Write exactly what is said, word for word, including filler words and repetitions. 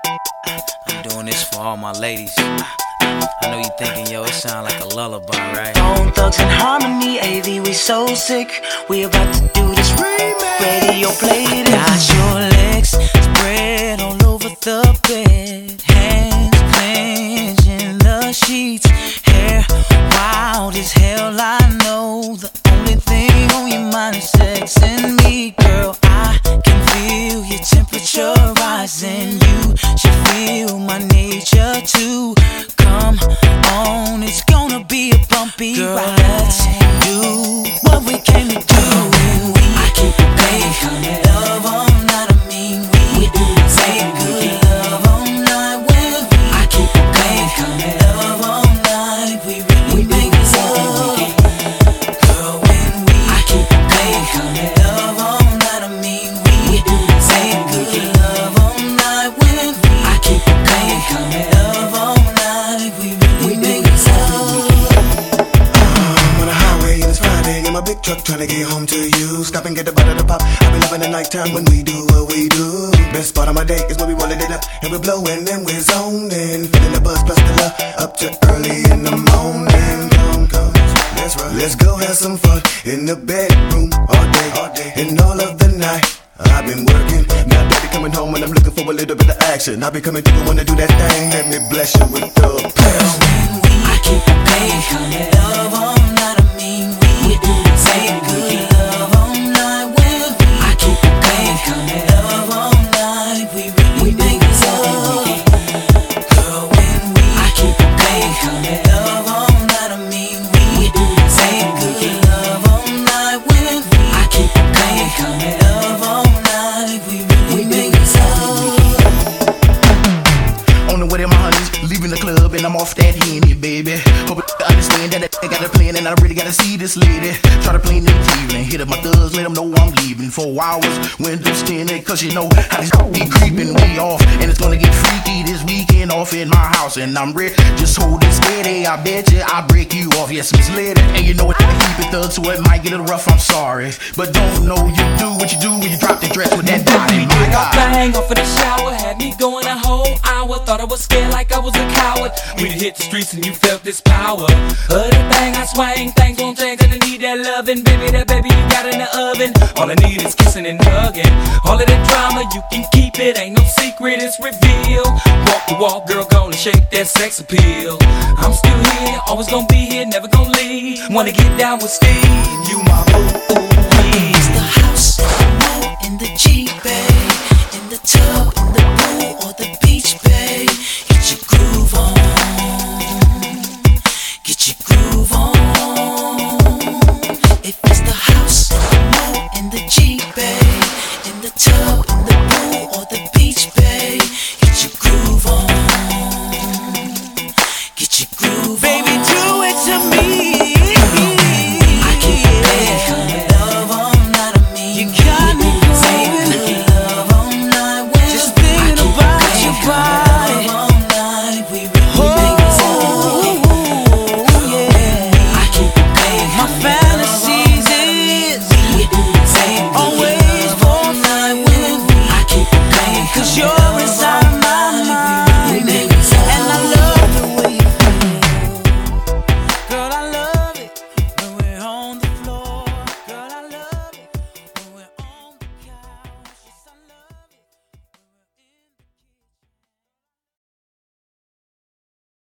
I'm doing this for all my ladies. I know you thinking, yo, it sound like a lullaby, right? Bone Thugs and Harmony, A V, we so sick. We about to do this remix. Radio play this. Got your legs spread all over the bed, hands clenching the sheets, hair wild as hell. I know the only thing on your mind is sex and me, girl. I can feel your temperature rising. You should feel my nature too. Come on, it's gonna be a bumpy girl, ride. Let's do what we came to do. We make love all night. I mean, we make good love all night. When we make love all night, we really make love. Girl, when we make love all night, I mean, we make good love all night. When we make love all night, we really make love. I'm on the highway and it's Friday in my big truck trying to get home to you. Stop and get the butter to pop. I be loving the nighttime when we do what we do. Best part of my day is when we roll it up and we're blowing and we're zoning. Feeling the buzz plus the love up to early in the morning. Come, come, let's run. Let's go have some fun in the bedroom all day, all day and all of the night. I've been working, now baby coming home and I'm looking for a little bit of action. I'll be coming through and wanna do that thing. Let me bless you with the passion. When we make love all night, I mean, we make good love all night. When we make love all night, we really make love. Girl, when we make love all night, I mean, we make good love all night. When we make love all night, we really make love. On the way to my honeys, leaving the club and I'm off that Henny, baby. Hope you understand that I got a plan and I really gotta see this lady. Try to plan in the evening, hit up my thugs, let them know I'm leaving. Four hours, windows tinted, cause you know how this be creeping me off. And it's gonna get freaky this weekend off in my house. And I'm ready, just hold it steady, I bet you I'll break you off. Yes, Miss Lady, and you know what, keep it thug, so it might get a little rough, I'm sorry. But don't know you do what you do when you drop the dress with that body. My God. Bang off of the shower, had me going a whole hour. Thought I was scared like I was a coward. We hit the streets and you felt this power. Other thing I swang, things gon' change and I need that loving. Baby, that baby you got in the oven. All I need is kissing and hugging. All of that drama, you can keep it. Ain't no secret, it's revealed. Walk the walk, girl, gonna shake that sex appeal. I'm still here, always gonna be here, never gonna leave. Wanna get down with Steve, you my boo. It's the house, the moat, in the Jeep, babe. In the tub, in the pool, or the beach, babe. Get your groove on. Get your groove on. If it's the house, the moat, in the Jeep, babe. In the tub, in the pool, or the beach, babe. Get your groove on.